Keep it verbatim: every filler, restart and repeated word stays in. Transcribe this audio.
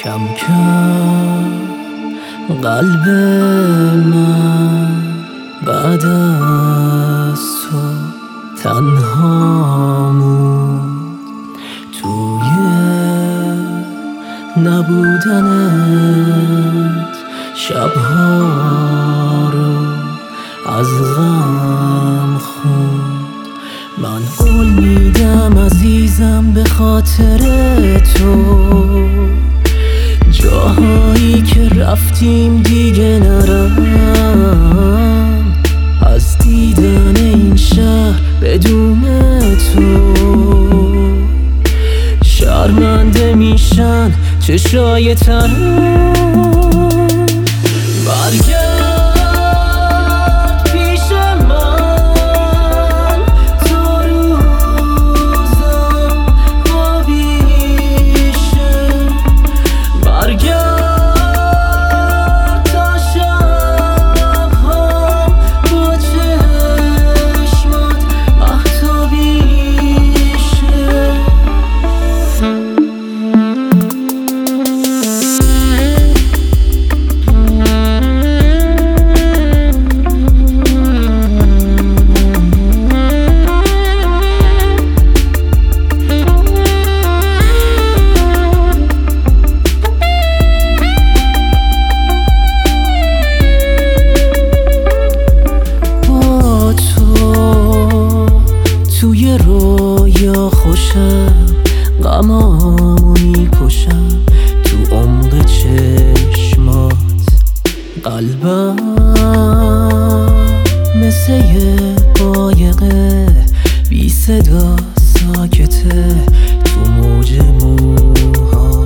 کم کم قلب من بعد از تو تنها موند توی نبودنت. شبها رو از غم خوند. من قول میدم عزیزم به خاطر تو جاهایی که رفتیم دیگه نرم. از دیدن این شهر بدون تو شرمنده میشن چشای تنم. برگرد پیش من تا روزم خوابیشه. برگرد تا شب‌هام با چشمات مهتابیشه. توی رویا خوشم غمامو میکشم تو عمق چشمات. قلبم مثل یه قایقه بی صدا ساکته تو موج موها.